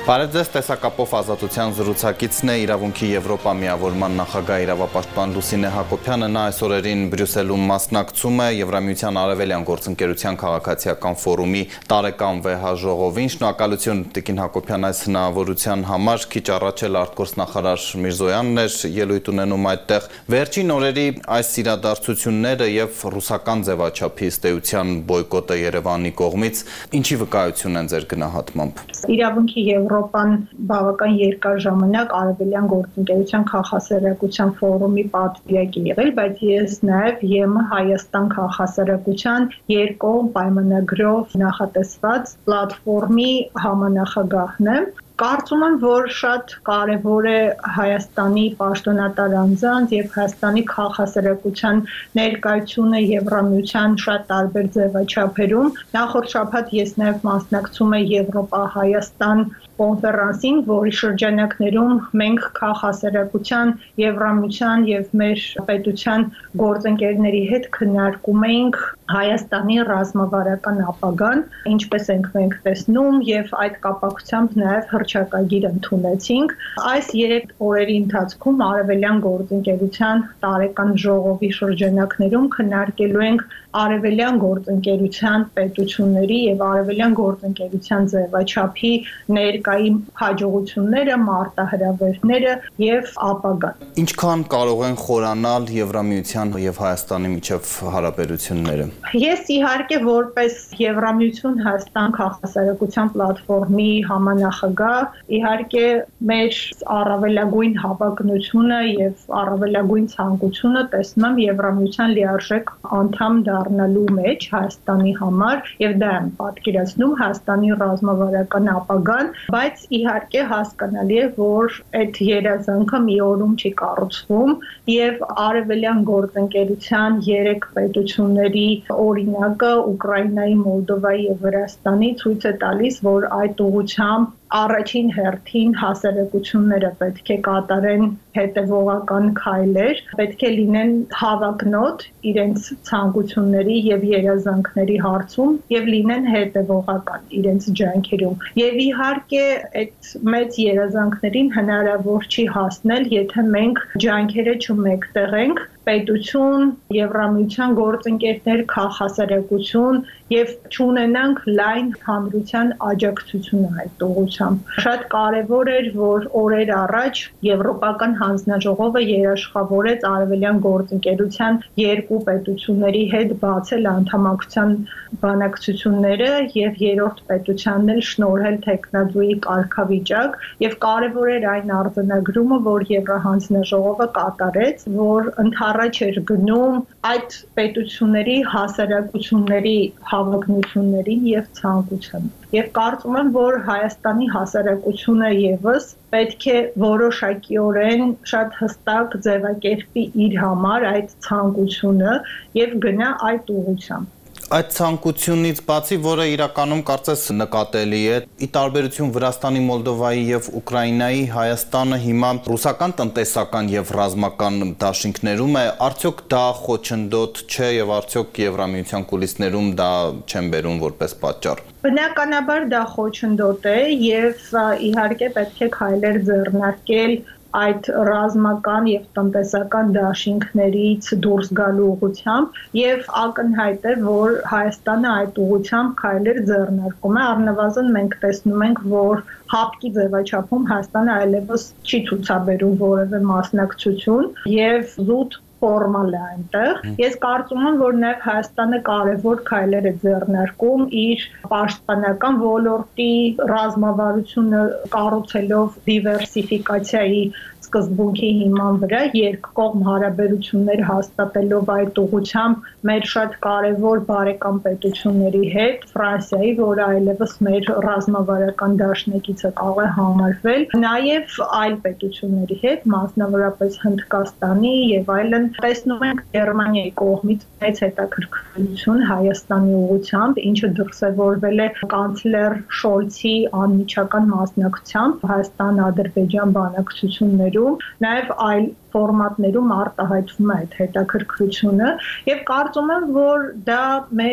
Բարև ձեզ, տեսակապով ազատության զրուցակիցն է իրավունքի Եվրոպա միավորման նախագահ իրավապաշտպան Լուսինե Հակոբյանը, նա այս օրերին Բրյուսելում մասնակցում է Եվրամիության Արևելյան գործընկերության քաղաքացիական ֆորումի տարեկան վեհաժողովին։ Շնորհակալություն տիկին Հակոբյան այս հնարավորության համար, քիչ առաջ էլ արտգործնախարար Միրզոյանն էր ելույթ ունենում այդտեղ։ Վերջին օրերի այս իրադարձությունները եւ ռուսական ձևաչափի ըստ էության բոյկոտը Երևանի կողմից ինչի վկայություն են ձեր գնահատմամբ։ Իրավունքի Եվրոպան բավական երկար ժամանակ Արևելյան գործընկերության քաղաքասերակցության ֆորումի պատվիրակ է եղել, բայց ես նաև ԵՄ Հայաստան քաղաքասերակցության երկկողմ պայմանագրով նախատեսված պլատֆորմի համանախագահն եմ։ Կարծում եմ, որ շատ կարևոր է Հայաստանի պաշտոնատար անձանց եւ Հայաստանի քաղաքասերակցության ներկայությունը Եվրամիության շատ տարբեր ձևաչափերում։ Նախորդ շաբաթ ես նաեւ մասնակցում եմ Եվրոպա-Հայաստան կոնֆերանսին, որի շրջանակներում մենք քաղաքասերակցության, Եվրամիության եւ մեր պետության գործընկերների հետ քննարկում էինք Հայաստանի ռազմավարական ապագան, ինչպես ենք մենք տեսնում եւ այդ կապակցությամբ նաեւ հռչակագիր ընդունեցինք։ Այս 3 օրերի ընթացքում Արևելյան գործընկերության տարեկան ժողովի շրջանակներում քննարկելու ենք Արևելյան գործընկերության պետությունների եւ Արևելյան գործընկերության ձևաչափի ներկայի հաջողությունները, մարտահրավերները եւ ապագան։ Ինչքան կարող են խորանալ Եվրամիության եւ Հայաստանի միջև հարաբերությունները։ Ես իհարկե որպես Եվրամիություն Հայաստան քաղաքասերակցության պլատֆորմի համանախագահ իհարկե մեր առավելագույն հավակնությունը եւ առավելագույն ցանկությունը տեսնում եմ Եվրամիության լիարժեք անդամ դառնալու մեջ Հայաստանի համար եւ դա եմ պատկերացնում Հայաստանի ռազմավարական ապագան, բայց իհարկե հասկանալի է, որ այդ երազանքը մի օրում չի կառուցվում եւ Արևելյան գործընկերության 3 պետությունների օրինակը Ուկրաինայի, Մոլդովայի եւ Վրաստանի ցույց է տալիս, որ այդ ուղղությամբ առաջին հերթին հասարակությունները պետք է կատարեն հետևողական քայլեր, պետք է լինեն հավակնոտ իրենց ցանկությունների եւ երազանքների հարցում եւ լինեն հետևողական իրենց ջանքերում։ Եվ իհարկե այդ մեծ երազանքներին հնարավոր չի հասնել, եթե մենք ջանքերը չմեկտեղենք պետություն, Եվրամիության գործընկերներ, քաղաքասերակցություն եւ չունենանք լայն հանրության աջակցությունը այդ ուղղությամբ։ Շատ կարեւոր էր, որ օրեր առաջ Եվրոպական հանձնաժողովը երաշխավորեց Արևելյան գործընկերության 2 պետությունների հետ բացել անդամակցության բանակցությունները եւ երրորդ պետությանն էլ շնորհել տեխնազույի կարգավիճակ եւ կարեւոր էր այն արձանագրումը, որ Եվրահանձնաժողովը կատարեց, որ առաջ էր գնում այդ պետությունների հասարակությունների հավակնություններին եւ ցանկությանը։ Եվ կարծում եմ, որ Հայաստանի հասարակությունը եւս պետք է որոշակիորեն շատ հստակ ձևակերպի իր համար այդ ցանկությունը եւ գնա այդ ուղղությամբ։ Այդ ցանկությունից բացի, որը իրականում կարծես նկատելի է, ի տարբերություն Վրաստանի, Մոլդովայի եւ Ուկրաինայի, Հայաստանը հիմա ռուսական տնտեսական եւ ռազմական դաշինքներում է, արդյոք դա խոչընդոտ չէ եւ արդյոք Եվրամիության կուլիսներում դա չեն բերում որպես պատճառ։ Բնականաբար դա խոչընդոտ է եւ իհարկե պետք է քայլեր ձեռնարկել այդ ռազմական եւ տնտեսական դաշինքներից դուրս գալու ուղղությամբ եւ ակնհայտ է, որ Հայաստանը այդ ուղղությամբ քայլեր ձեռնարկում է, առնվազն մենք տեսնում ենք, որ հապկի ձևաչափում Հայաստանը այլևս չի ցուցաբերում որևէ մասնակցություն եւ զուտ ֆորմալ է այնտեղ։ Ես կարծում եմ, որ նաև Հայաստանը կարևոր քայլեր է ձեռնարկում իր պաշտպանական ոլորտի ռազմավարությունը կառուցելով դիվերսիֆիկացիայի սկզբունքի հիման վրա երկկողմ հարաբերություններ հաստատելով այդ ուղղությամբ մեր շատ կարևոր բարեկամ պետությունների հետ, Ֆրանսիայի, որը այլևս մեր ռազմավարական դաշնակիցը կարող է համարվել, նաև այլ պետությունների հետ, մասնավորապես Հնդկաստանի եւ այլն, տեսնում ենք Գերմանիայի կողմից մեծ հետաքրքրություն Հայաստանի ուղղությամբ, ինչը դրսևորվել է կանցլեր Շոլցի անմիջական մասնակցությամբ Հայաստան-Ադրբեջան բանակցություններում, նաև այլ ֆորմատներում արտահայտվում է այդ հետաքրքրությունը եւ կարծում եմ, որ դա մեր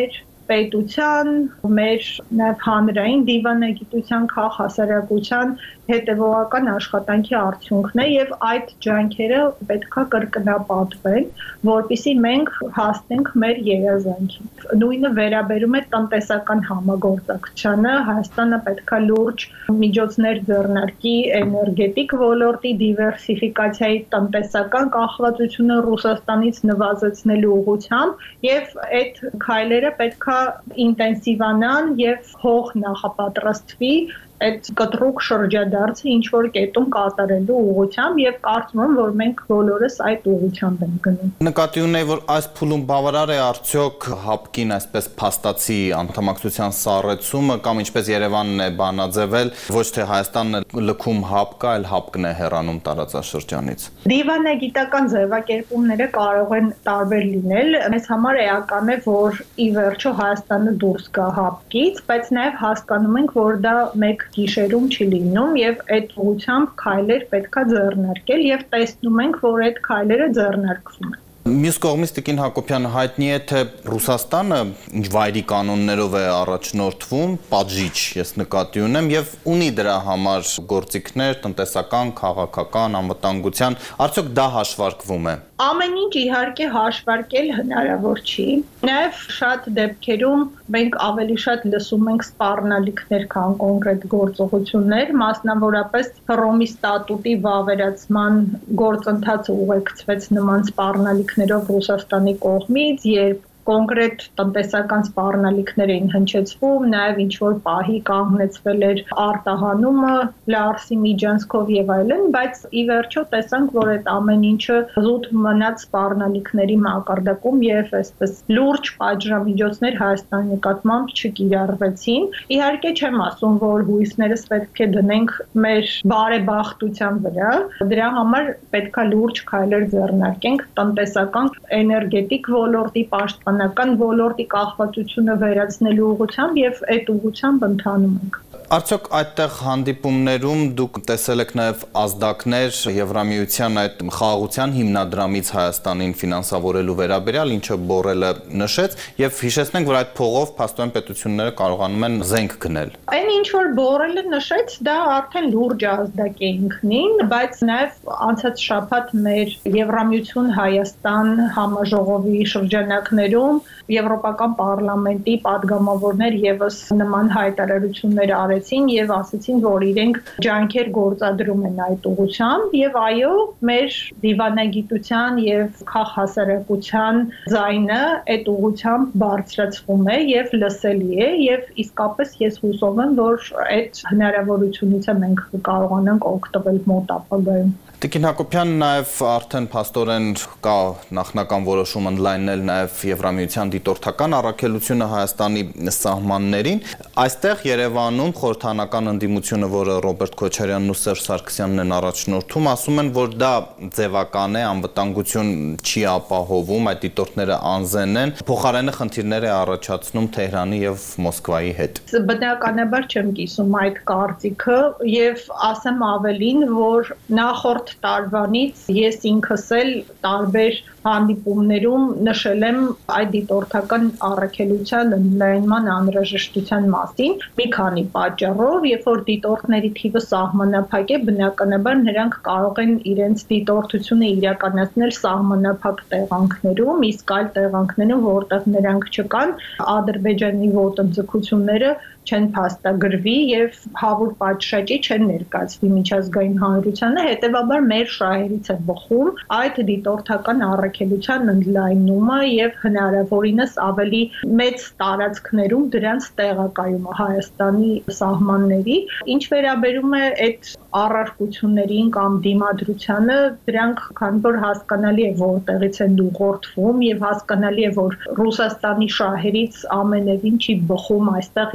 պետության, մեր նաև հանրային դիվանագիտության, քաղաքասարակության հետևողական աշխատանքի արդյունքն է եւ այդ ջանքերը պետքա կրկնապատվեն, որպեսզի մենք հասնենք մեր երազանքին։ Նույնը վերաբերում է տնտեսական համագործակցությանը, Հայաստանը պետքա լուրջ միջոցներ ձեռնարկի էներգետիկ ոլորտի դիվերսիֆիկացիայի, տնտեսական կախվածությունը Ռուսաստանից նվազեցնելու ուղղությամբ եւ այդ քայլերը պետքա ինտենսիվանան եւ հող նախապատրաստվի այդ կտրուկ շրջադարձը ինչ որ կետում կատարելու ուղղությամբ եւ կարծում եմ որ մենք բոլորս այդ ուղղությամբ ենք գնում։ Նկատի ունեի որ այս փուլում բավարար է արդյոք ՀԱՊԿ-ին այսպես փաստացի անդամակցության սառեցումը կամ ինչպես Երևանն է բանաձևել ոչ թե Հայաստանն է լքում ՀԱՊԿ-ը, այլ ՀԱՊԿ-ն է հեռանում տարածաշրջանից։ Դիվանագիտական ձևակերպումները կարող են տարբեր լինել։ Մեզ համար էական է որ ի վերջո Հայաստանը դուրս գա ՀԱՊԿ-ից, բայց նաեւ հասկանում ենք որ դա մեկ գիշերում չի լինում եւ այդ ուղղությամբ քայլեր պետքա ձեռնարկել եւ տեսնում ենք որ այդ քայլերը ձեռնարկվում են։ Մյուս կողմից Տիկին Հակոբյանը հայտնի է թե Ռուսաստանը ինչ վայրի կանոններով է առաջնորդվում, պատժիչ ես նկատի ունեմ եւ ունի դրա համար գործիքներ տնտեսական, քաղաքական, անվտանգության, արդյոք դա հաշվարկվում է։ Ամեն ինչ իհարկե հաշվարկել հնարավոր չի։ Նաև շատ դեպքերում մենք ավելի շատ լսում ենք սպառնալիքներ, քան կոնկրետ գործողություններ, մասնավորապես Հռոմի ստատուտի վավերացման գործընթացը ուղեկցվեց նման սպառնալիքներով Ռուսաստանի կողմից, երբ կոնկրետ տնտեսական սպառնալիքներ էին հնչեցվում, նաև ինչ որ պահի կանգնեցվել էր արտահանումը Լարսի միջանցքով եւ այլն, բայց ի վերջո տեսանք, որ այդ ամեն ինչը զուտ մնաց սպառնալիքների մակարդակում եւ այսպես լուրջ պատժամիջոցներ Հայաստանի նկատմամբ չկիրառվեցին։ Իհարկե չեմ ասում, որ հույսներս պետք է դնենք մեր բարեբախտության վրա, դրա համար պետքա լուրջ քայլեր ձեռնարկենք տնտեսական, էներգետիկ ոլորտի պաշտպանական ոլորտի կախվածությունը վերացնելու ուղղությամբ եւ այդ ուղղությամբ ընթանում ենք։ Արդյոք այդտեղ հանդիպումներում դուք տեսել եք նաև ազդակներ Եվրամիության այդ խաղաղության հիմնադրամից Հայաստանին ֆինանսավորելու վերաբերյալ, ինչը Բորելը նշեց, եւ հիշեցնենք, որ այդ փողով փաստորեն պետությունները կարողանում են զենք գնել։ Այն ինչ որ Բորելը նշեց, դա արդեն լուրջ ազդակ է ինքնին, բայց նաև անցած շաբաթ մեր Եվրամիություն Հայաստան համաժողովի շրջանակներում Եվրոպական պարլամենտի падգամավորներ եւս նման հայտարարություններ արեցին եւ ասացին, որ իրենք ջանքեր գործադրում են այդ ուղղությամբ եւ այո, մեր դիվանագիտության եւ քաղաքասարակության ձայնը այդ ուղղությամբ բարձրացվում է եւ լսելի է եւ իսկապես ես հուսով եմ, որ այդ հնարավորությունից մենք կարողանանք օգտվել մոտ ապագայում։ Տիկին Հակոբյան, նաև արդեն փաստորեն կա նախնական որոշում ընդլայնել նաև Եվրամիության դիտորդական առաքելությունը Հայաստանի սահմաններին։ Այստեղ Երևանում խորհրդանական ընդդիմությունը, որը Ռոբերտ Քոչարյանն ու Սերժ Սարգսյանն են առաջնորդում, ասում են, որ դա ձևական է, անվտանգություն չի ապահովում, այդ դիտորդները անզեն են, փոխարենը խնդիրներ է առաջացնում Թեհրանի եւ Մոսկվայի հետ։ Բնականաբար չեմ կիսում այդ կարծիքը եւ ասեմ ավելին, որ նախորդ տարվանից ես ինքս էլ տարբեր հանդիպումներում նշել եմ այդ դիտորդական առաքելության ընդլայնման անհրաժեշտության մասին մի քանի պատճառով, երբ որ դիտորդների թիվը սահմանափակ է, բնականաբար նրանք կարող են իրենց դիտորդությունը իրականացնել սահմանափակ տեղանքներում, իսկ այլ տեղանքներում, որտեղ նրանք չկան, Ադրբեջանի ոտնձգությունները չեն փաստագրվի եւ հավուր պատշաճի չեն ներկայացվի միջազգային հանրությանը, հետեւաբար մեր շահերից է բխում այդ դիտորդական առաքելության ընդլայնումը եւ հնարավորինս ավելի մեծ տարածքներում դրանց տեղակայումը Հայաստանի սահմանների, ինչ վերաբերում է այդ առարկություններին կամ դիմադրությանը, դրանք քանի որ հասկանալի է որտեղից են ուղղորդվում եւ հասկանալի է որ Ռուսաստանի շահերից ամենևին չի բխում այստեղ Եվրամիության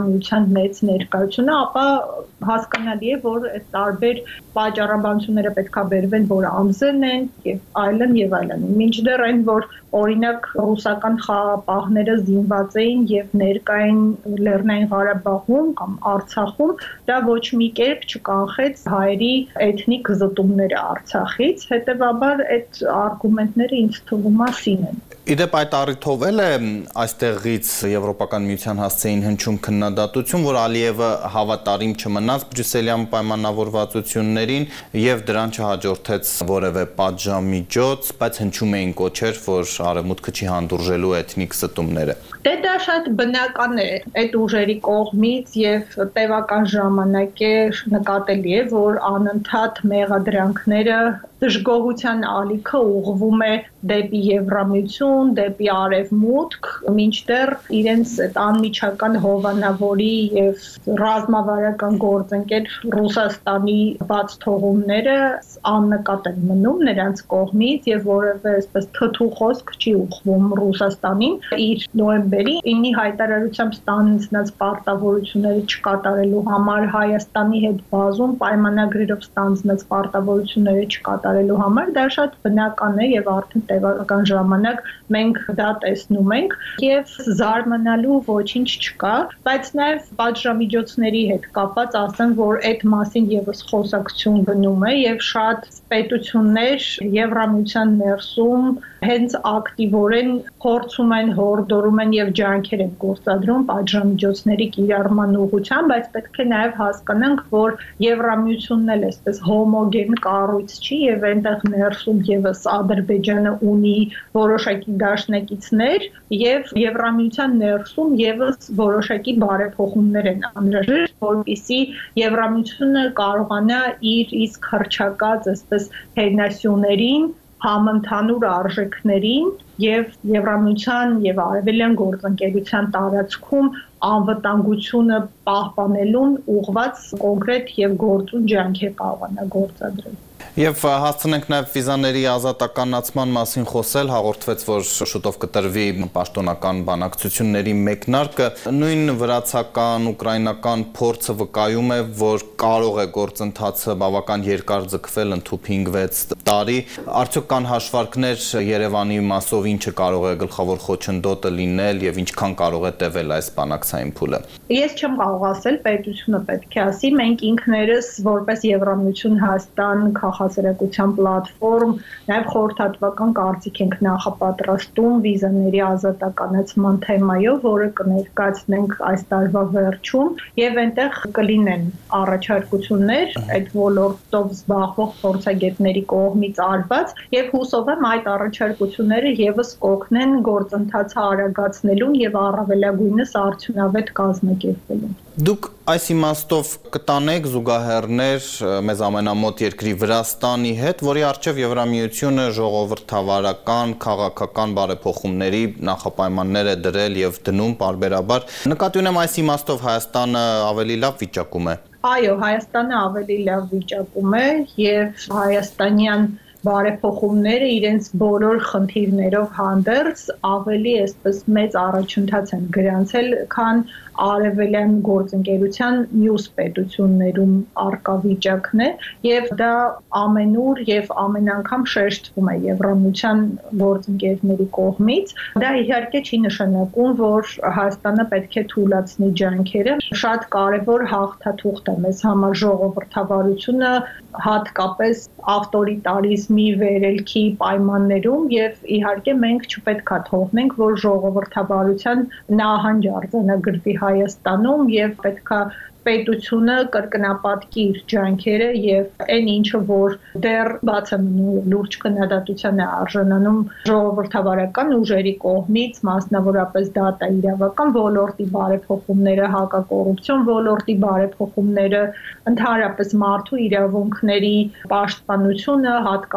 Եվրամիության մեծ ներկայությունը, ապա հասկանալի է, որ այդ տարբեր պատճառաբանությունները պետքա բերվեն, որ ամզեն են եւ այլն եւ այլն։ Մինչդեռ այն, որ օրինակ ռուսական խաղապահները զինված էին եւ ներկային Լեռնային Ղարաբաղում կամ Արցախում, դա ոչ մի կերպ չկանխեց հայերի էթնիկ զտումները Արցախից, հետեւաբար այդ արգումենտները ինձ թվում է սին են։ Իդեպ այդ առիթով էլ է այստեղից Եվրոպական միության հասցեին հնչում քննադատություն, որ Ալիևը հավատարիմ չմնաց բրյուսելյան պայմանավորվածություններին եւ դրան չհաջորդեց որևէ պատժամիջոց, բայց հնչում էին կոչեր, որ արևմուտքը չի հանդուրժելու էթնիկ զտումները։ Դե դա շատ բնական է այդ ուժերի կողմից եւ տևական ժամանակ է նկատելի է, որ անընդհատ մեղադրանքները դժգոհության ալիքը ուղղվում է դեպի Եվրամիություն, դեպի Արևմուտք, մինչդեռ իրենց այդ անմիջական հովանավորի եւ ռազմավարական գործընկեր Ռուսաստանի բաց թողումները աննկատ են մնում նրանց կողմից եւ որևէ այսպես թթու խոսք չի ուղղվում Ռուսաստանին իր նոյեմբերի 9-ի հայտարարությամբ ստանձնած պարտավորությունները չկատարելու համար Հայաստանի հետ բազում պայմանագրերով ստանձնած պարտավորությունները չկատարելու համար դա շատ բնական է եւ արդեն տևական ժամանակ մենք դա տեսնում ենք եւ զարմանալու ոչինչ չկա, բայց նաեւ պատժամիջոցների հետ կապված ասեմ, որ այդ մասին եւս խոսակցություն գնում է եւ շատ պետություններ Եվրամիության ներսում հենց ակտիվորեն փորձում են, հորդորում են եւ ջանքեր են գործադրում պատժամիջոցների կիրառման ուղղությամբ, բայց պետք է նաեւ հասկանանք, որ Եվրամիությունն էլ այսպես հոմոգեն կառույց չի եւ այնտեղ ներսում եւս Ադրբեջանը ունի որոշակի դաշնակիցներ եւ Եվրամիության ներսում եւս որոշակի բարեփոխումներ են անհրաժեշտ, որպեսզի Եվրամիությունը կարողանա իր իսկ հռչակած այսպես հենասյուներին համընդհանուր արժեքներին եւ Եվրամիության եւ Արևելյան գործընկերության տարածքում անվտանգությունը պահպանելուն ուղղված կոնկրետ եւ գործուն ջանքեր կարողանա գործադրել։ Եվ հասցնենք նաև վիզաների ազատականացման մասին խոսել, հաղորդվեց, որ շուտով կտրվի պաշտոնական բանակցությունների մեկնարկը, նույն վրացական, ուկրաինական փորձը վկայում է, որ կարող է գործընթացը բավական երկար ձգվել, ընդհուպ 5-6 տարի, արդյոք կան հաշվարկներ Երևանի մասով ինչը կարող է գլխավոր խոչընդոտը լինել եւ ինչքան կարող է տևել այս բանակցային փուլը։ Ես չեմ կարող ասել, պետությունը պետք է ասի, մենք ինքներս որպես Եվրամիություն Հայաստան քաղաքացիական պլատֆորմ, նաև խորհրդատվական կարծիք ենք նախապատրաստում վիզաների ազատականացման թեմայով, որը կներկայացնենք այս տարվա վերջում, եւ այնտեղ կլինեն առաջարկություններ այդ ոլորտով զբաղվող փորձագետների կողմից արված, եւ հուսով եմ այդ առաջարկությունները եւս կօգնեն գործընթացը արագացնելուն եւ առավելագույնս արդյունավետ կազմակերպելուն։ Դուք այս իմաստով կտանեք զուգահեռներ մեզ ամենամոտ երկրի Վրաստանի հետ, որի առջև Եվրամիությունը ժողովրդավարական, քաղաքական բարեփոխումների նախապայմաններ է դրել եւ դնում պարբերաբար։ Նկատի ունեմ այս իմաստով Հայաստանը ավելի լավ վիճակում է։ Այո, Հայաստանը ավելի լավ վիճակում է եւ հայաստանյան բարեփոխումները իրենց բոլոր խնդիրներով հանդերձ ավելի այսպես մեծ առաջընթաց են գրանցել, քան արևելյան գործընկերության մյուս պետություններում արկա վիճակն է եւ դա ամենուր եւ ամեն անգամ շեշտվում է Եվրամիության գործընկերների կողմից։ Դա իհարկե չի նշանակում, որ Հայաստանը պետք է թույլատնի ջանքերը։ Շատ կարեւոր հաղթաթուղթ է մեզ համար ժողովրդավարությունը, հատկապես ավտորիտարիզմի վերելքի պայմաններում եւ իհարկե մենք չպետք է թողնենք, որ ժողովրդավարության նահանջ արձանագրվի Հայաստանում եւ պետք է պետությունը կրկնապատկի իր ջանքերը եւ այն ինչը որ դեռ բաց է մնում լուրջ քննադատության է արժանանում ժողովրդավարական ուժերի կողմից, մասնավորապես դատաիրավական ոլորտի բարեփոխումները, հակակոռուպցիոն ոլորտի բարեփոխումները, ընդհանրապես մարդու իրավունքների պաշտպանությունը, հատկապես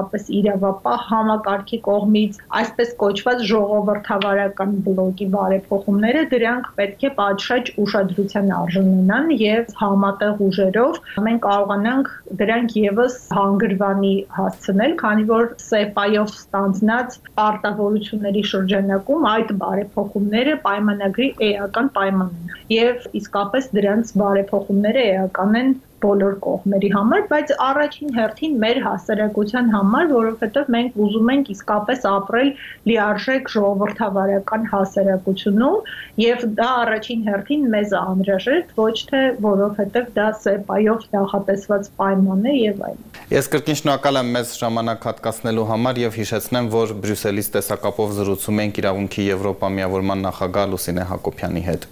իսկապես իրավապահ համակարգի կողմից այսպես կոչված ժողովրդավարական բլոկի բարեփոխումները դրանք պետք է պատշաճ ուշադրության արժան ունենան եւ համատեղ ուժերով մենք կարողանանք դրանք եւս հանգրվանի հասցնել, քանի որ ՍԵՊԱ-ով ստանձնած պարտավորությունների շրջանակում այդ բարեփոխումները պայմանագրի էական պայման են եւ իսկապես դրանց բարեփոխումները էական են բոլոր կողմերի համար, բայց առաջին հերթին մեր հասարակության համար, որովհետև մենք ուզում ենք իսկապես ապրել լիարժեք ժողովրդավարական հասարակությունում եւ դա առաջին հերթին մեզ անհրաժեշտ, ոչ թե որովհետև դա ՍԵՊԱ-ով նախատեսված պայման է եւ այլն։ Ես կրկին շնորհակալ եմ մեզ ժամանակ հատկացնելու համար եւ հիշեցնեմ, որ Բրյուսելից տեսակապով զրուցում ենք Իրավունքի Եվրոպա միավորման նախագահ Լուսինե Հակոբյանի հետ։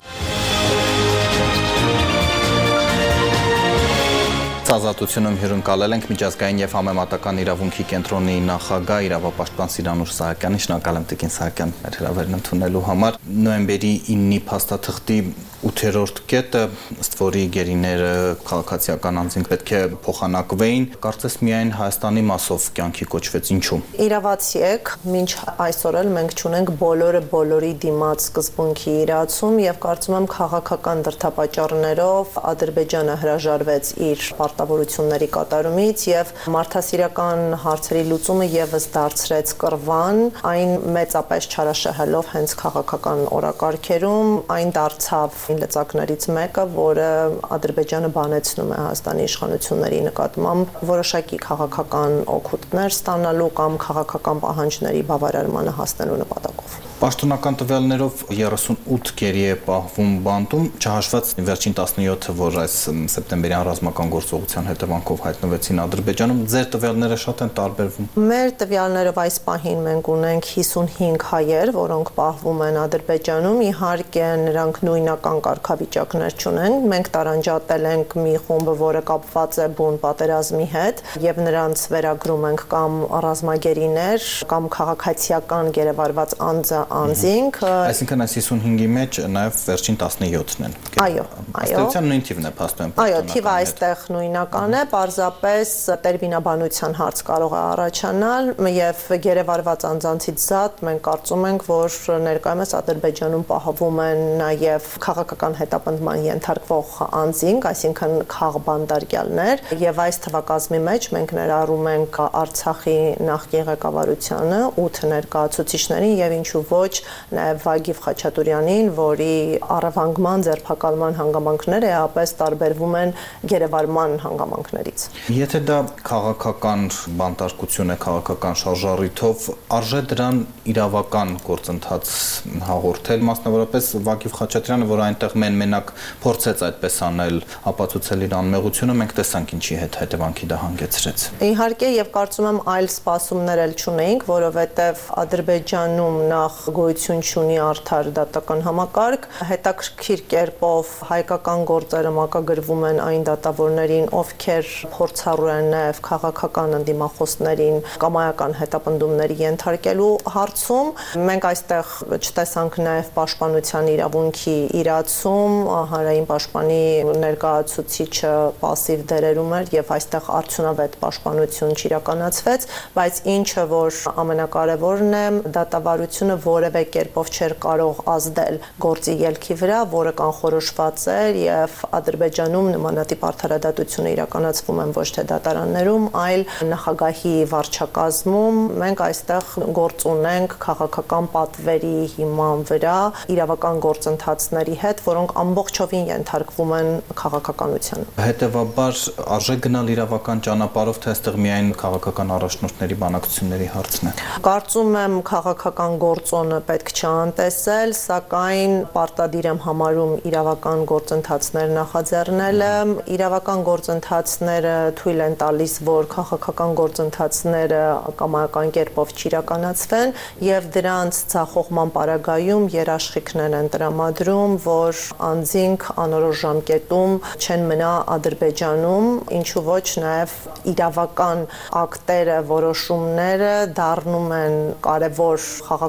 Ազատությունում հյուրընկալել ենք միջազգային եւ համեմատական իրավունքի կենտրոնի նախագահ իրավապաշտպան Սիրանուշ Սահակյանի։ Շնորհակալ եմ Տիկին Սահակյան մեր հրավերն ընդունելու համար։ Նոյեմբերի 9-ի փաստաթղթի 8-րդ կետը, ըստ որի գերիները քաղաքացիական անձինք պետք է փոխանակվեին, կարծես միայն Հայաստանի մասով կյանքի կոչվեց, ինչու՞։ Իրավացի եք, մինչ այսօր էլ մենք չունենք բոլորը բոլորի դիմաց սկզբունքի իրացում եւ կարծում եմ քաղաքական դրդապատճառներով Ադրբեջանը հրաժարվեց իր պարտավորությունների կատարումից եւ մարդասիրական հարցերի լուծումը եւս դարձրեց կռվան, այն մեծապես չարաշահելով հենց քաղաքական օրակարգերում, այն դարձավ լծակներից մեկը, որը Ադրբեջանը բանեցնում է Հայաստանի իշխանությունների նկատմամբ որոշակի քաղաքական օգուտներ ստանալու կամ քաղաքական պահանջների բավարարմանը հասնելու նպատակով։ Պաշտոնական տվյալներով 38 գերի է պահվում բանտում, չհաշված վերջին 17-ը, որ այս սեպտեմբերյան ռազմական գործողության հետևանքով հայտնվեցին Ադրբեջանում, ձեր տվյալները շատ են տարբերվում։ Մեր տվյալներով այս պահին մենք ունենք 55 հայեր, որոնք պահվում են Ադրբեջանում, իհարկե նրանք նույնական կարգավիճակներ չունեն, մենք տարանջատել ենք մի խումբ, որը կապված է բուն պատերազմի հետ եւ նրանց վերագրում ենք կամ ռազմագերիներ, կամ քաղաքացիական գերեվարված անձինք, այսինքն այս 55-ի մեջ նաև վերջին 17-ն են։ Այո, ըստեյության նույն թիվն է փաստորեն։ Այո, թիվը այստեղ նույնական է, պարզապես տերմինաբանության հարց կարող է առաջանալ եւ գերեվարված անձանցից զատ մենք կարծում ենք, որ ներկայումս Ադրբեջանում պահվում են նաեւ քաղաքական հետապնդման ենթարկվող անձինք, այսինքն քաղբանդարգյալներ, եւ այս թվակազմի մեջ մենք ներառում ենք Արցախի նախկին ղեկավարությանը, 8 ներկայացուցիչներին եւ ինչու ոչ նաև Վագիվ Խաչատուրյանին, որի առևանգման ձերբակալման հանգամանքները էապես տարբերվում են գերեվարման հանգամանքներից։ Եթե դա քաղաքական բանտարկություն է, քաղաքական շարժառիթով, արժե դրան իրավական գործընթաց հաղորդել, մասնավորապես Վագիվ Խաչատուրյանը, որ այնտեղ մենակ փորձեց այդպես անել, ապացուցել իր անմեղությունը, մենք տեսանք ինչի հետ հետևանքի դա հանգեցրեց։ Իհարկե, եւ կարծում եմ այլ սպասումներ էլ չունեինք, որովհետեւ Ադրբեջանում նախ գոյություն չունի արդար դատական համակարգ, հետաքրքիր կերպով հայկական գործերը մակագրվում են այն դատավորներին, ովքեր փորձառու են նաև քաղաքական ընդդիմախոսներին կամայական հետապնդումների ենթարկելու հարցում։ Մենք այստեղ չտեսանք նաև պաշտպանության իրավունքի իրացում, հանրային պաշտպանի ներկայացուցիչը պասիվ դերերում էր եւ այստեղ արդյունավետ պաշտպանություն չիրականացվեց, բայց ինչը որ ամենակարևորն է, դատավարությունը որևէ կերպով չէր կարող ազդել գործի ելքի վրա, որը կանխորոշված էր եւ Ադրբեջանում նմանատիպ արդարադատությունը իրականացվում են ոչ թե դատարաններում, այլ նախագահի վարչակազմում։ Մենք այստեղ գործ ունենք քաղաքական պատվերի հիման վրա իրավական գործընթացների հետ, որոնք ամբողջովին ենթարկվում են քաղաքականության։ Հետևաբար արժե գնալ իրավական ճանապարհով, թե այստեղ միայն քաղաքական առաջնորդների բանակցությունների հարցն է։ Կարծում եմ քաղաքական գործոնը պետք չէ անտեսել, սակայն պարտադիր եմ համարում իրավական գործընթացներ նախաձեռնելը։ Իրավական գործընթացները թույլ են տալիս, որ քաղաքական գործընթացները կամայական կերպով չիրականացվեն եւ դրանց ցախողման պարագայում երաշխիքներ են տրամադրում, որ անձինք անորոշ ժամկետում չեն մնա Ադրբեջանում, ինչու ոչ նաեւ իրավական ակտերը, որոշումները դառնում են կարևոր խաղաքարտեր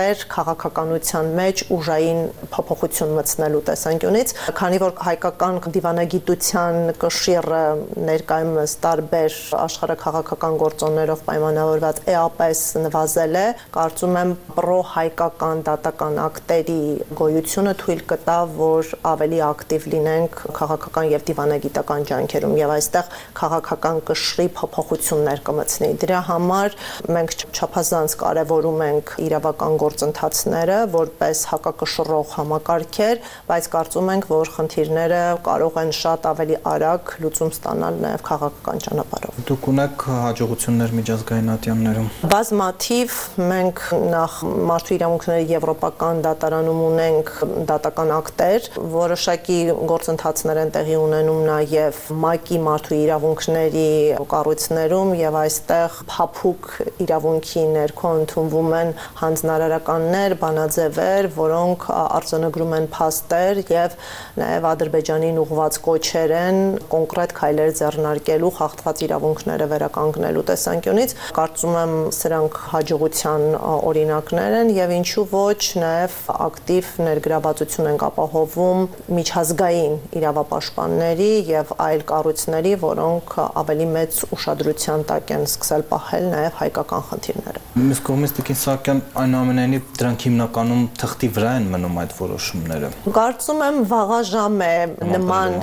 ակտեր քաղաքականության մեջ ուժային փոփոխություն մտցնելու տեսանկյունից, քանի որ հայկական դիվանագիտության կշիռը ներկայումս տարբեր աշխարհաքաղաքական գործոններով պայմանավորված էապես նվազել է, կարծում եմ պրո-հայկական դատական ակտերի գոյությունը թույլ կտա, որ ավելի ակտիվ լինենք քաղաքական եւ դիվանագիտական ջանքերում եւ այստեղ քաղաքական կշռի փոփոխություններ կմտցնի։ Դրա համար մենք չափազանց կարևորում ենք իրավական գործընթացները որպես հակակշռող համակարգեր, բայց կարծում ենք, որ խնդիրները կարող են շատ ավելի արագ լուծում ստանալ նաեւ քաղաքական ճանապարհով։ Դուք ունեք հաջողություններ միջազգային ատյաններում։ Բազմաթիվ մենք նախ մարդու իրավունքների եվրոպական դատարանում ունենք դատական ակտեր, որոշակի գործընթացներ են տեղի ունենում նաև ՄԱԿ-ի մարդու իրավունքների կառույցներում եւ այստեղ փափուկ իրավունքի ներքո ընդունվում են հանձնարարականներ, բանաձևեր, որոնք արձանագրում են փաստեր եւ նաեւ Ադրբեջանին ուղղված կոչեր են կոնկրետ քայլեր ձեռնարկելու խախտված իրավունքները վերականգնելու տեսանկյունից։ Կարծում եմ սրանք հաջողության օրինակներ են եւ ինչու ոչ նաեւ ակտիվ ներգրավվածություն են ապահովում միջազգային իրավապաշտպանների եւ այլ կառույցների, որոնք ավելի մեծ ուշադրության տակ են սկսել պահել նաեւ հայկական խնդիրները։ Մյուս կողմից Տիկին Սահակյան, այնուամենայնիվ դրանք հիմնականում թղթի վրա են մնում այդ որոշումները։ Կարծում եմ վաղաժամ է նման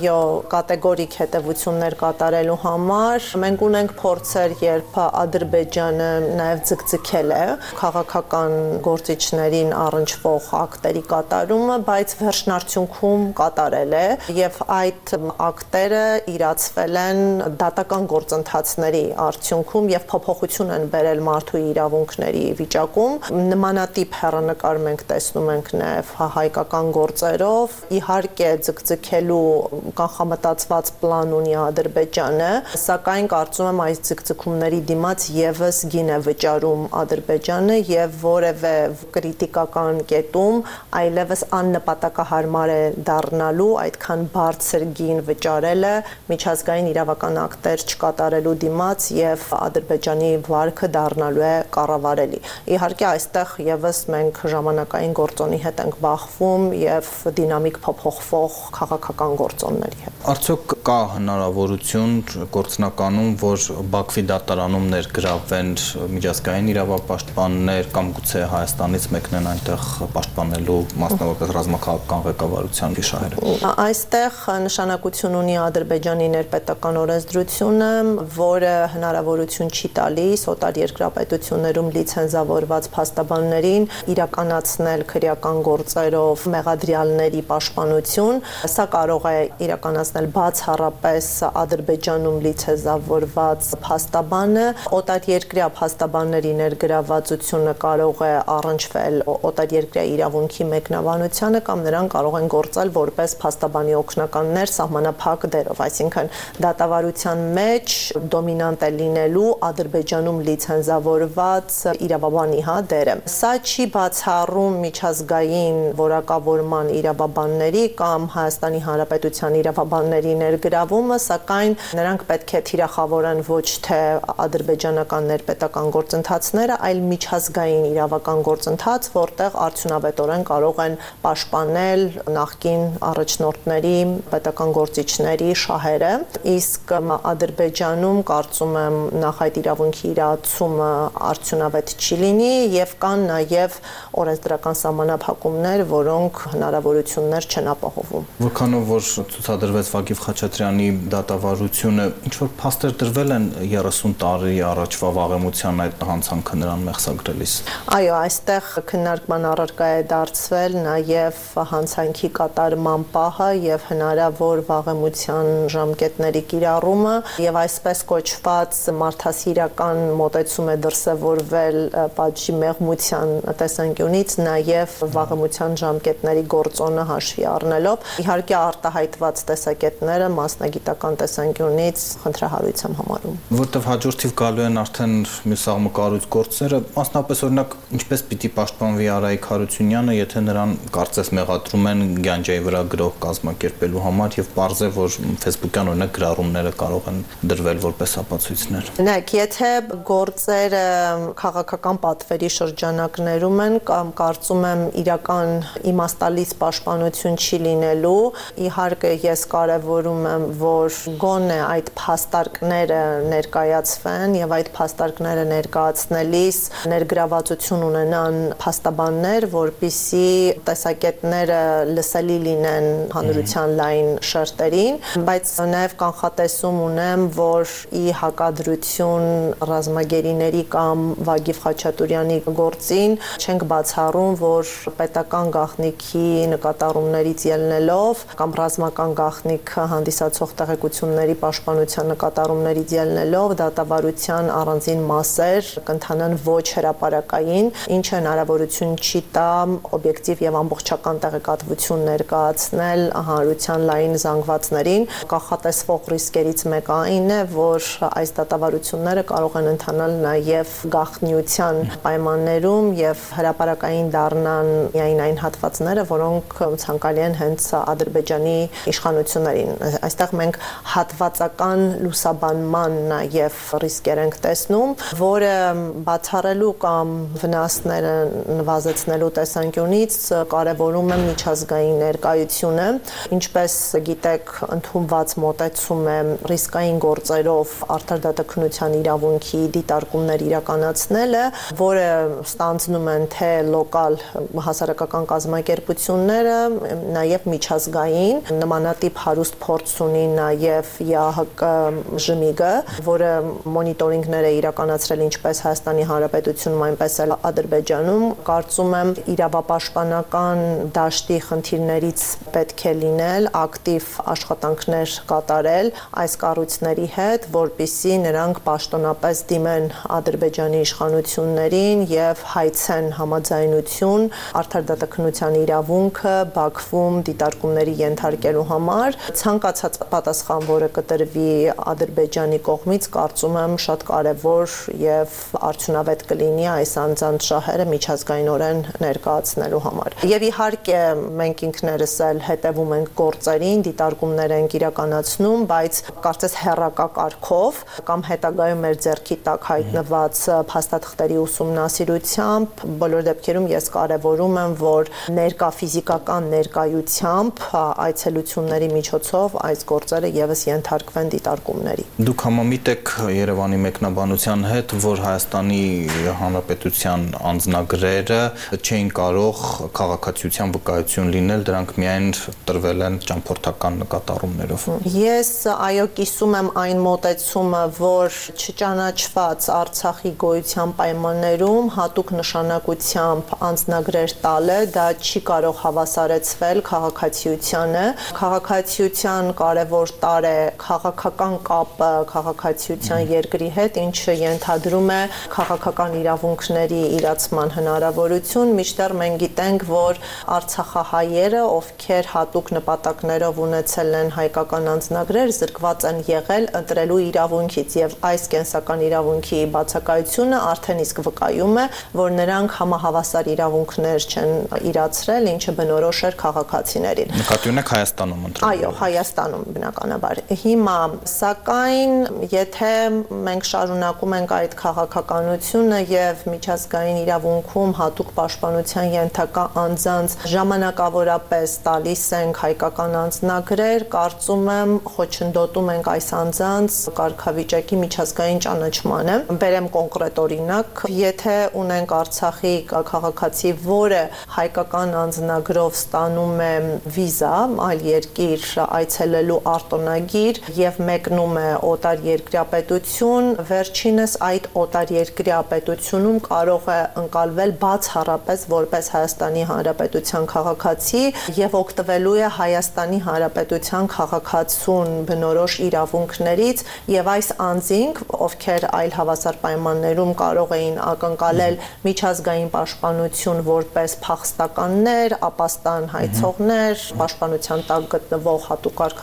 կատեգորիկ հետևություններ կատարելու համար։ Մենք ունենք փորձեր, երբ Ադրբեջանը նաեւ ձգձգել է քաղաքական գործիչներին առնչվող ակտերի կատարումը, բայց վերջնարդյունքում կատարել է եւ այդ ակտերը իրացվել են դատական գործընթացների արդյունքում եւ փոփոխություն են բերել մարդու իրավունքների վիճակում։ Նմանատիպ հեռանկար մենք տեսնում ենք նաեւ հայկական գործերով։ Իհարկե ձգձգելու կանխամտածված պլան ունի Ադրբեջանը, սակայն կարծում եմ այս ձգձգումների դիմաց եւս գին է վճարում Ադրբեջանը եւ որևէ կրիտիկական կետում այլևս աննպատակահարմար է դառնալու այդքան բարձր գին վճարելը միջազգային իրավական ակտեր չկատարելու դիմաց եւ Ադրբեջանի վարքը դառնալու է կառավարելի։ Իհարկե այստեղ եւս մենք ժամանակային գործոնի հետ ենք բախվում եւ դինամիկ փոփոխվող քաղաքական գործոնների հետ։ Արդյոք կա հնարավորություն գործնականում, որ Բաքվի դատարանում ներգրավվեն միջազգային իրավապաշտպաններ կամ գուցե Հայաստանից մեկնեն այնտեղ պաշտպանելու մասնավորապես ռազմաքաղաքական ղեկավարության գիշերը։ Այստեղ նշանակություն ունի Ադրբեջանի ներպետական օրենսդրությունը, որը հնարավորություն չի տալիս օտար երկրապետություններում լիցենզավորված փաստաբաններին իրականացնել քրեական գործերով մեղադրյալների պաշտպանություն։ Սա կարող է իրականացնել բացառապես Ադրբեջանում լիցենզավորված փաստաբանը։ Օտարերկրյա փաստաբանների ներգրավվածությունը կարող է առնչվել օտարերկրյա իրավունքի մեկնաբանությանը կամ նրանք կարող են գործել որպես փաստաբանի օգնականներ սահմանափակ դերով, այսինքն դատավարության մեջ դոմինանտ է լինելու Ադրբեջանում լիցենզավորված իրավաբանի դերը։ Սա չի բացառում միջազգային որակավորման իրավաբանների կամ Հայաստանի Հանրապետության իրավաբանների ներգրավումը, սակայն նրանք պետք է թիրախավորեն ոչ թե ադրբեջանական ներպետական գործընթացները, այլ միջազգային իրավական գործընթաց, որտեղ արդյունավետորեն կարող են պաշտպանել նախկին առաջնորդների, պետական գործիչների շահերը։ Իսկ Ադրբեջանում կարծում եմ նախ այդ իրավունքի իրացումը արդյունավետ չի լինի եւ կան նաեւ օրենսդրական սահմանափակումներ, որոնք հնարավորություններ չեն ապահովում։ Որքանով որ ցուցադրվեց Վագիվ Խաչատրյանի դատավարությունը, ինչ որ փաստեր դրվել են 30 տարի առաջվա վաղեմության այդ հանցանքը նրան մեղսագրելիս։ Այո, այստեղ քննարկման առարկա է դարձվել նաեւ հանցանքի կատարման պահը եւ հնարավոր վաղեմության ժամկետների կիրառումը եւ այսպես կոչված մարդասիրական մոտեցում է դրսևորվել պատժի մեղմության տեսանկյունից նաեւ վաղեմության ժամկետների գործոնը հաշվի առնելով։ Իհարկե արտահայտված տեսակետները մասնագիտական տեսանկյունից խնդրահարույց եմ համարում։ Որտեվ հաջորդիվ գալու են արդեն մյուս աղմկահարույց գործերը, մասնապես օրինակ ինչպես պիտի պաշտպանվի Արայիկ Հարությունյանը, եթե նրան կարծես մեղադրում են Գանջայի վրա գրող կազմակերպելու համար եւ պարզ է, որ Facebook-յան օրինակ գրառումները կարող են դրվել որպես ապացույցներ։ Նայեք, եթե գործերը քաղաքական պատվերի շրջանակներում են կամ կարծում եմ իրական իմաստալից պաշտպանություն չի լինելու, իհարկե ես կարևորում եմ, որ գոնե այդ փաստարկները ներկայացվեն եւ այդ փաստարկները ներկայացնելիս ներգրավվածություն ունենան փաստաբաններ, որպիսի տեսակետները լսելի լինեն հանրության լայն շերտերին, բայց նաեւ կանխատեսում ունեմ, որ ի հակադրություն ռազմագերիների կամ Վագիվ Խաչատուրյանի գործին չենք բացառում, որ պետական գաղտնիքի նկատառումներից ելնելով կամ ռազմական գաղտնիք հանդիսացող տեղեկությունների պաշտպանության նկատառումներից ելնելով դատավարության առանձին մասեր կընթանան ոչ հրապարակային, ինչը հնարավորություն չի տա օբյեկտիվ եւ ամբողջական տեղեկատվություն ներկայացնել հանրության լայն զանգվածներին։ Կանխատեսվող ռիսկերից մեկը այն է, որ այս դատավարությունները կարող են ընթանալ նաեւ գաղտնիության պայմաններում եւ հրապարակային դառնան միայն այն հատվածները, որոնք ցանկալի են հենց Ադրբեջանի իշխանություններին։ Այստեղ մենք հատվածական լուսաբանման նաեւ ռիսկեր ենք տեսնում, որը բացառելու կամ վնասները նվազեցնելու տեսանկյունից կարևորում է միջազգային ներկայությունը, ինչպես գիտեք, ընդունված մոտեցում է ռիսկային գործերով արդար դատաքննության իրավունքի դիտարկումներ իրականացնելը, որը ստանձնում են թե լոկալ հասարակական կազմակերպությունները, նաև միջազգային, նմանատիպ հարուստ փորձ ունի նաև ԵԱՀԿ ԺՄԻԳ-ը, որը մոնիտորինգներ է իրականացրել ինչպես Հայաստանի Հանրապետությունում, այնպես էլ Ադրբեջանում։ Կարծում եմ իրավապաշտպանական դաշտի խնդիրներից պետք է լինել ակտիվ աշխատանքներ կատարել այս կառույցների հետ, որպիսի նրանք պաշտոնապես դիմեն Ադրբեջանի իշխանություններին եւ հայցեն համաձայնություն արդար դատաքննության իրավունքը Բաքվում դիտարկումների ենթարկելու համար։ Ցանկացած պատասխան, որը կտրվի Ադրբեջանի կողմից, կարծում եմ շատ կարևոր եւ արդյունավետ կլինի այս անձանց շահերը միջազգայինորեն ներկայացնելու համար։ Եվ իհարկե մենք ինքներս էլ հետևում ենք գործերին, դիտարկումներ ենք իրականացնում, բայց կարծես հեռակա կարգով կամ հետագայում մեր ձեռքի տակ հայտնված փաստաթղթերի ուսումնասիրությամբ բոլոր դեպքերում ես կարևորում եմ, որ ներկա ֆիզիկական ներկայությամբ այցելությունների միջոցով այս գործերը եւս ենթարկվեն դիտարկումների։ Դուք համամիտ եք Երևանի մեկնաբանության հետ, որ Հայաստանի Հանրապետության անձնագրերը չէին կարող քաղաքացիության վկայություն լինել, դրանք միայն տրվել են ճամփորդական նկատառումներով։ Ես այո կիսում եմ այն մոտեցումը, որ չճանաչված Արցախի գոյության պայմաններում հատուկ նշանակությամբ անձնագրեր տալը դա չի կարող հավասարեցվել քաղաքացիությանը։ Քաղաքացիության կարևոր տարր է քաղաքական կապը քաղաքացիության երկրի հետ, ինչը ենթադրում է քաղաքական իրավունքների իրացման հնարավորություն, մինչդեռ մենք գիտենք, որ արցախահայերը, ովքեր հատուկ նպատակներով ունեցել են հայկական անձնագրեր, զրկված են եղել ընտրելու իրավունքից եւ այս կենսական իրավունքի բացակայությունը արդեն իսկ վկայում է, որ նրանք համահավասար իրավունքներ չեն իրացրել, ինչը բնորոշ էր քաղաքացիներին։ Նկատի ունեք Հայաստանում ընտրել։ Այո, Հայաստանում բնականաբար։ Հիմա, սակայն, եթե մենք շարունակում ենք այդ քաղաքականությունը եւ միջազգային իրավունքում հատուկ պաշտպանության ենթակա անձանց ժամանակավորապես տալիս ենք հայկական անձնագրեր, կարծում եմ խոչընդոտում ենք այս անձանց կարգավիճակի միջազգային ճանաչմանը։ Բերեմ կոնկրետ օրինակ, եթե ունենք Արցախի քաղաքացի, որը հայկական անձնագրով ստանում է վիզա, այլ երկիր այցելելու արտոնագիր եւ մեկնում է օտարերկրյա պետություն, վերջինս այդ օտարերկրյա պետությունում կարող է ընկալվել բացառապես որպես Հայաստանի Հանրապետության քաղաքացի եւ օգտվելու է Հայաստանի Հանրապետության քաղաքացուն բնորոշ իրավունքներից եւ այս անձինք, ովքեր այլ հավասար պայմաններում կարող էին ակնկալել միջազգային պաշտպանություն որպես փախստականներ, ապաստան հայցողներ, պաշտպանության տակ գտնվող հատուկ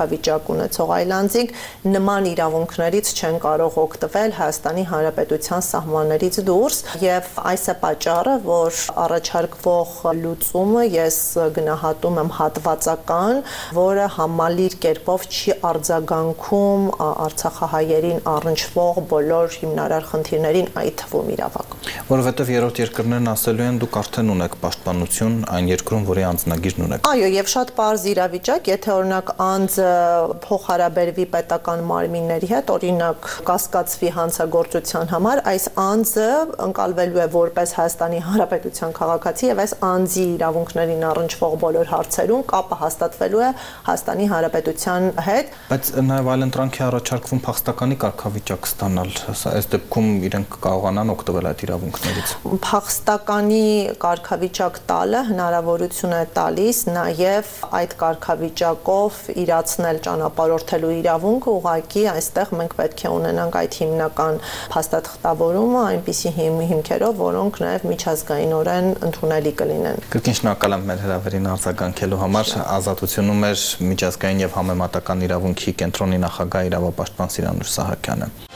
կարգավիճակ ունեցող այլանդիկ նման իրավունքներից չեն կարող օգտվել Հայաստանի Հանրապետության սահմաններից դուրս եւ այս է պատճառը, որ առաջարկվող լուծումը ես գնահատում եմ հատվածական, որը համալիր կերպով չի արձագանքում արցախահայերին առնչվող բոլոր հիմնարար խնդիրներին, այդ թվում իրավական։ Որովհետև երրորդ երկրներն ասելու են դուք արդեն ունեք պաշտպանություն այն երկրում, որի անձնագիրն ունեք։ Այո, եւ շատ պարզ իրավիճակ, եթե օրինակ անձը փոխհարաբերվի պետական մարմինների հետ, օրինակ կասկածվի հանցագործության համար, այս անձը ընկալվելու է որպես Հայաստանի Հանրապետության քաղաքացի եւ այս անձի իրավունքներին առնչվող բոլոր հարցերում կապը հաստատվելու է Հայաստանի Հանրապետության հետ։ Բայց նաեւ այլընտրանքի առաջարկվում փախստականի կարգավիճակ ստանալ, այս դեպքում իրենք կարողանան օգտվել այդ իրավունքներից։ Փախստականի կարգավիճակ տալը հնարավորություն է տալիս նաև այդ կարգավիճակով իրացնել ճանապարհորդելու իրավունքը, ուղղակի այստեղ մենք պետք է ունենանք այդ հիմնական փաստաթղթավորումը այնպիսի հիմքերով, որոնք նաև միջազգայինորեն ընդունելի կլինեն։ Կրկին շնորհակալ եմ մեր հրավերին արձագանքելու համար։ Ազատությունում էր միջազգային եւ համեմատական իրավունքի կենտրոնի նախագահ իրավապաշտպան Սիրանուշ Սահակյանը։